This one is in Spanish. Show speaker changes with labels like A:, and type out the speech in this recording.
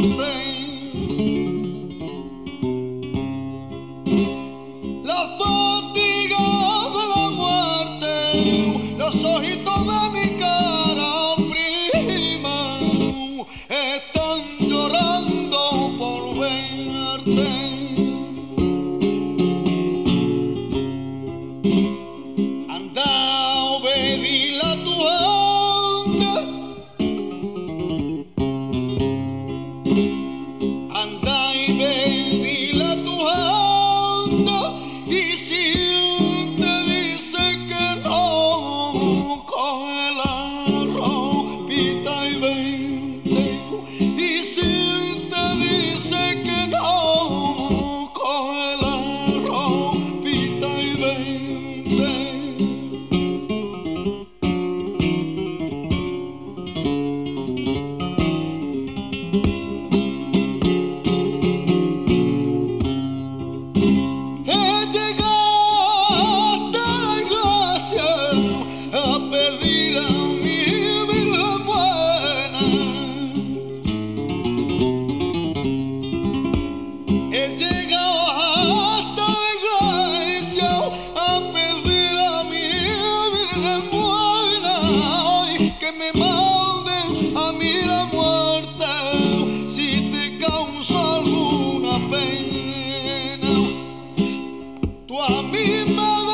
A: La fatiga de la muerte, los ojitos de mi cara prima están llorando por verte. Anda, obedile a tu gente. Anda y dile a tu gente. Y si te dice que no, coge la ropita y vente. Y si te dice que no, coge la ropita y vente. He llegado hasta la iglesia a pedir a mi Virgen buena, ay, que me manden a mí la muerte si te causa alguna pena. Tú a mí me